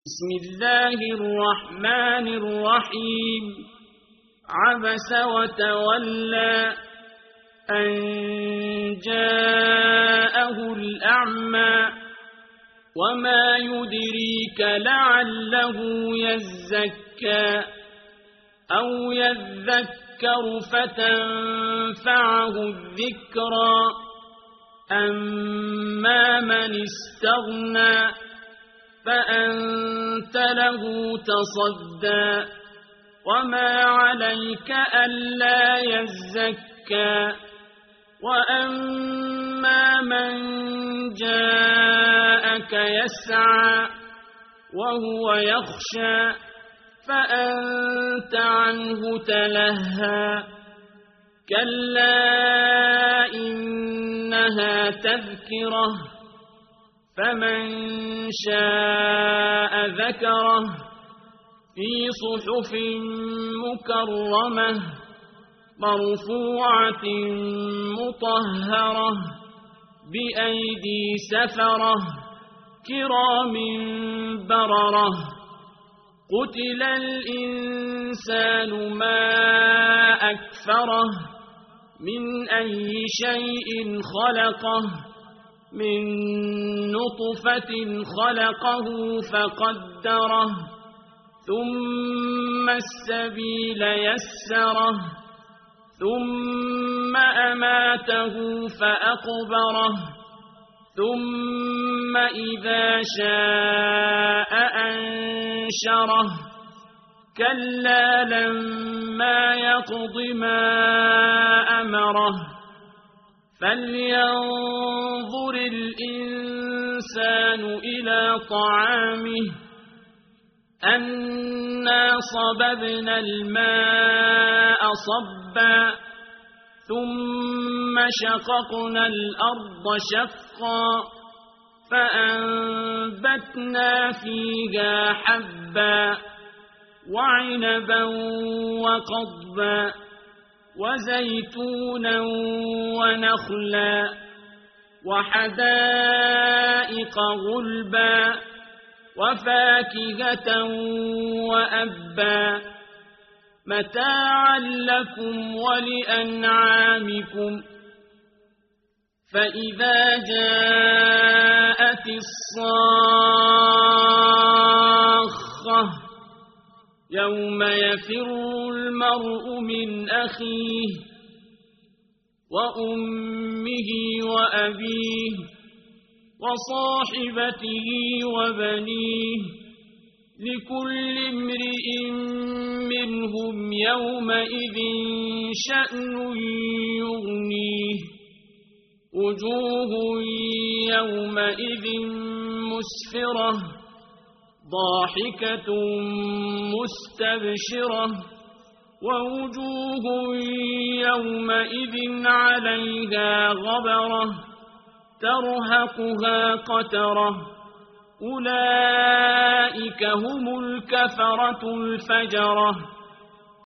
بسم الله الرحمن الرحيم عبس وتولى أن جاءه الأعمى وما يدريك لعله يزكى أو يذكر فتنفعه الذكرى أما من استغنى فأنت له تصدى وما عليك ألا يزكى وأما من جاءك يسعى وهو يخشى فأنت عنه تلهى كلا إنها تذكرة فمن شاء ذكره في صحف مكرمة مرفوعة مطهرة بأيدي سفرة كرام بررة قتل الإنسان ما أكفره من أي شيء خلقه من نطفة خلقه فقدره ثم السبيل يسره ثم أماته فأقبره ثم إذا شاء أنشره كلا لما يقض ما أمره فلينظر الإنسان إلى طعامه أنا صببنا الماء صبا ثم شققنا الأرض شقا فأنبتنا فيها حبا وعنبا وقضبا وزيتونا ونخلا وحدائق غلبا وفاكهة وأبا متاعا لكم ولأنعامكم فإذا جاءت الصاخة يوم يفر المرء من أخيه وأمه وأبيه وصاحبته وبنيه لكل امرئ منهم يومئذ شأن يغنيه وجوه يومئذ مسفرة ضاحكة مستبشرة ووجوه يومئذ عليها غبرة ترهقها قترة أولئك هم الكفرة الفجرة